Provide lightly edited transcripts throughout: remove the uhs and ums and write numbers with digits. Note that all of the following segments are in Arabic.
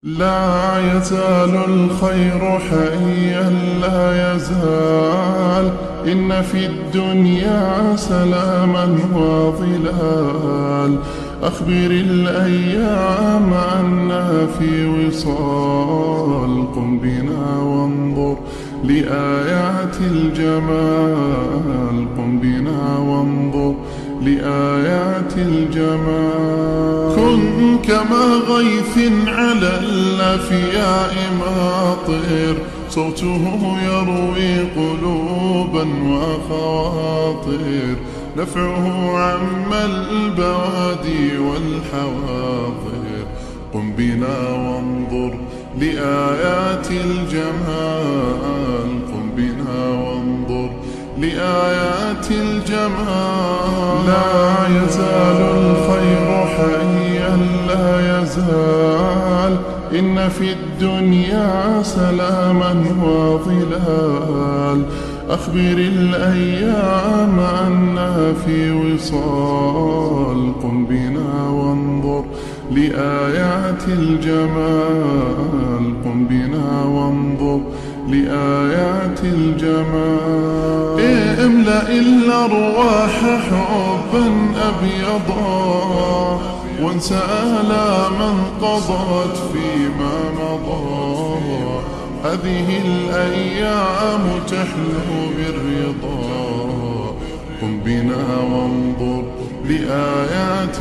لا يزال الخير حيا لا يزال، إن في الدنيا سلاما وظلال. أخبر الأيام أنها في وصال، قم بنا وانظر لآيات الجمال، قم بنا وانظر لآيات الجمال. كن كما غيث على الأفياء ماطر، صوته يروي قلوبا وخواطر، نفعه عم البوادي والحواضر. قم بنا وانظر لآيات الجمال، قم بنا وانظر لآيات الجمال. لا يزال الخير حيا لا يزال، إن في الدنيا سلاما وظلال. أخبر الأيام أنها في وصال، قم بنا وانظر لآيات الجمال، قم بنا وانظر لآيات الجمال. املأ الأرواح حبا أبيضا، وانسى آلاما قضت فيما مضى. هذه الأيام تحلو بالرضا، قم بنا وانظر لآيات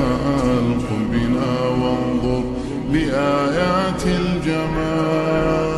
الجمال، قم بنا وانظر لآيات الجمال.